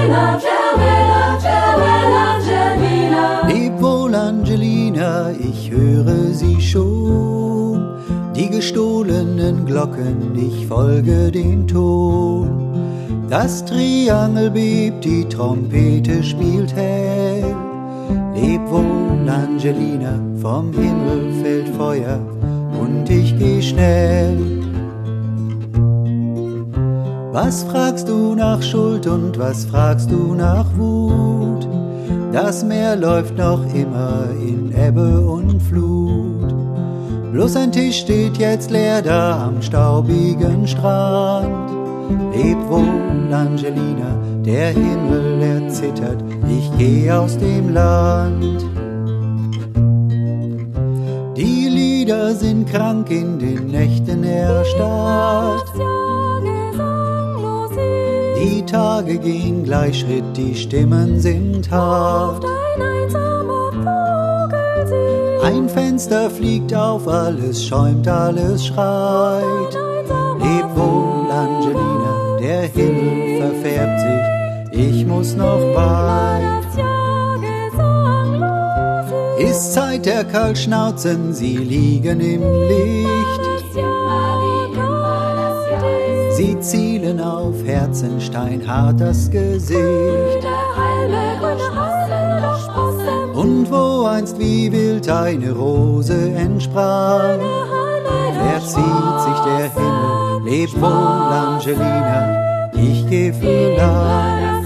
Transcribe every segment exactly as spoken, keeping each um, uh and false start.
Leb wohl, Angelina, ich höre sie schon. Die gestohlenen Glocken, ich folge dem Ton. Das Triangel bebt, die Trompete spielt hell. Leb wohl, Angelina, vom Himmel fällt Feuer und ich geh schnell. Was fragst du nach Schuld und was fragst du nach Wut? Das Meer läuft noch immer in Ebbe und Flut. Bloß ein Tisch steht jetzt leer da am staubigen Strand. Leb wohl, Angelina, der Himmel erzittert, ich geh aus dem Land. Die Lieder sind krank in den Nächten erstarrt. Die Tage gehen gleich Schritt, die Stimmen sind hart. Ein Fenster fliegt auf, alles schäumt, alles schreit. Leb wohl, Angelina, der Himmel verfärbt sich, ich muss noch weit. Ist Zeit der Kaltschnauzen, sie liegen im Licht. Sie zielen auf Herzen, steinhart das Gesicht. Und wo einst wie wild eine Rose entsprang, verzieht sich der Himmel. Leb wohl, Angelina, ich geh vielleicht.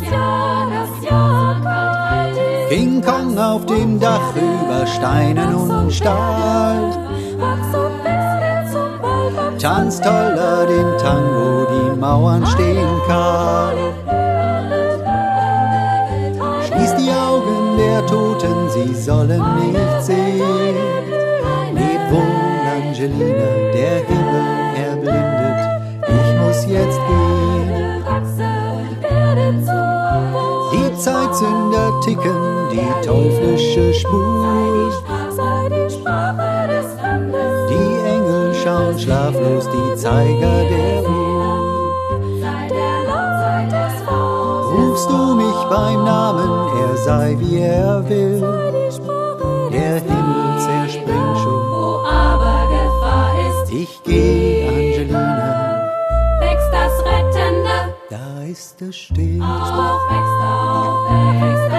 King Kong auf dem Dach über Steinen und Stahl tanzt toller den Tango, die Mauern stehen kahl. Schließ die Augen der Toten, sie sollen nicht sehen. Leb wohl, Angelina, der Himmel erblindet, ich muss jetzt gehen. Die Zeitsünder ticken, die teuflische Spur. Die Engel schauen schlaflos, die Zeiger der Uhr. Rufst du mich beim Namen, er sei wie er will. Der Himmel zerspringt schon, Wo aber Gefahr ist, ich geh, Angelina, wächst das Rettende. da ist es still. Auch wächst, auch wächst